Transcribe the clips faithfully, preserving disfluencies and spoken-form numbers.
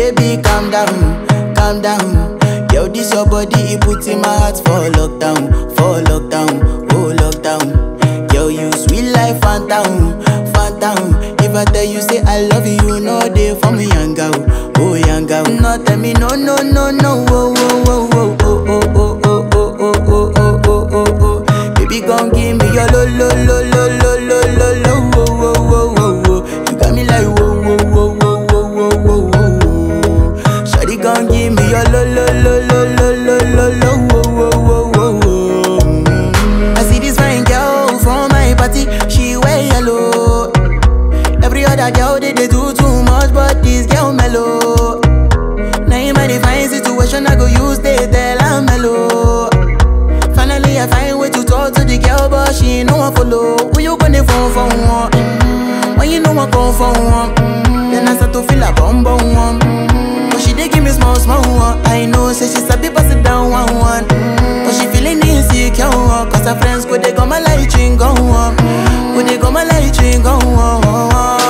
Baby, calm down, calm down. Yo, this your body, it puts in my heart for lockdown, for lockdown, oh lockdown. Yo, you sweet life, phantom, phantom. If I tell you say I love you, you know they for me, young girl, oh young girl. No, tell me no, no, no, no, oh, oh, oh, oh, oh, oh, oh, oh, oh, oh, oh, oh, oh, oh. Baby, gon' give me your lo, lo, lo, lo, lo, lo, lo, lo, oh, oh, oh, oh, oh. You got me like whoa, whoa, whoa, whoa, whoa, whoa, whoa, whoa. Shawty gon' give me your lo, lo, lo, lo, lo, lo, lo, lo, oh, oh, oh, oh, oh. Mm. I see this fine girl from my party, she wear yellow. Every other girl they, they do too much, but this girl mellow. Now in my divine situation, I go use they tell I'm mellow. Finally, I find way to talk to the girl, but she ain't no one follow. Who you gonna phone for one? Mm-hmm. When you know I come for one, mm-hmm. Then I start to feel a bum bum one. Mm-hmm. But she dey give me small small one. I know, say she sabi pass it down one one. Mm-hmm. But she feeling insecure, cause her friends go they go my light ring go on. Go they go my light ring go on.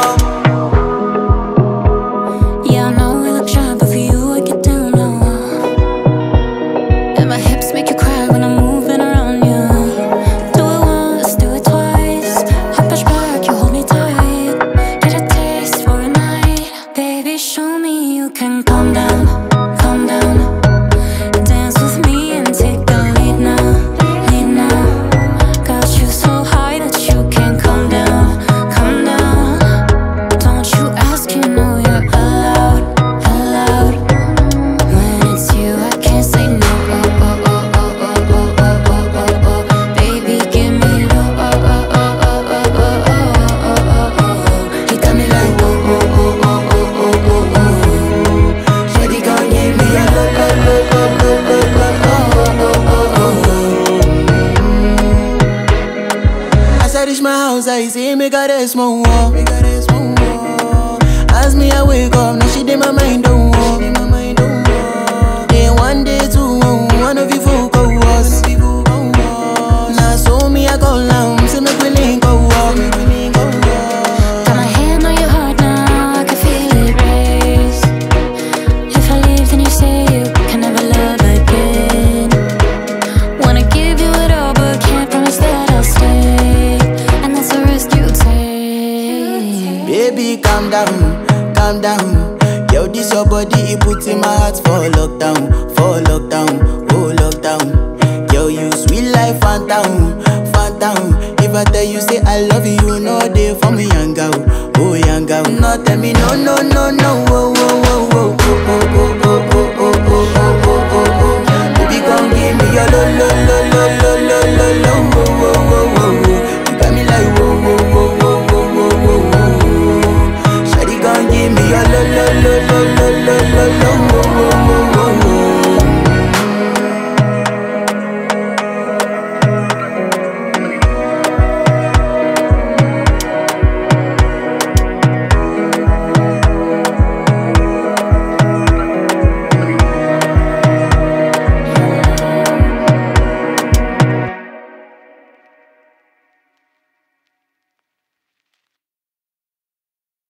Yeah, I know we look shy, but for you I get down low. And my hips make you cry when I'm moving around you. Do it once, do it twice. I push back, you hold me tight. Get a taste for a night. Baby, show me you can calm down, calm down. Dance with me and take the lead now, lead now. Got you so high that you can't calm down, calm down. Don't you ask, you know you're allowed, allowed. When it's you, I can't say no. Oh, oh, oh, oh, oh, oh, oh, oh, oh, oh. Baby, give me low. Oh, oh, oh, oh, oh, oh, oh, oh, oh, oh. You got me like whoa, whoa, whoa, whoa, whoa, whoa, whoa, whoa. Shawty gon' give me a low, low, low, low, low, low, low, oh, oh, oh, oh, oh. As I reach my house, I see me got a small wall. Me got a small wall. As me I wake up, now she did my mind don't walk. Day one, day two, one of you folk go was. Now so me I go down, see me willing go walk. Got my hand on your heart now, I can feel it race. If I leave, then you say you can never love again. Wanna give you it all, but can't promise that I'll stay. And that's the risk you take. Baby, calm down, calm down. Yo, this your body, it puts in my heart for lockdown, for lockdown, oh lockdown. Yo, you sweet life, phantom, phantom. If I tell you say I love you, you know they for me, young girl, oh young girl. No, tell me no, no, no, no, oh, oh, oh, oh, oh, oh, oh, oh, oh, oh, oh, oh, oh, oh. Baby, come give me your lo, lo, lo, lo, lo, lo, lo, lo, oh.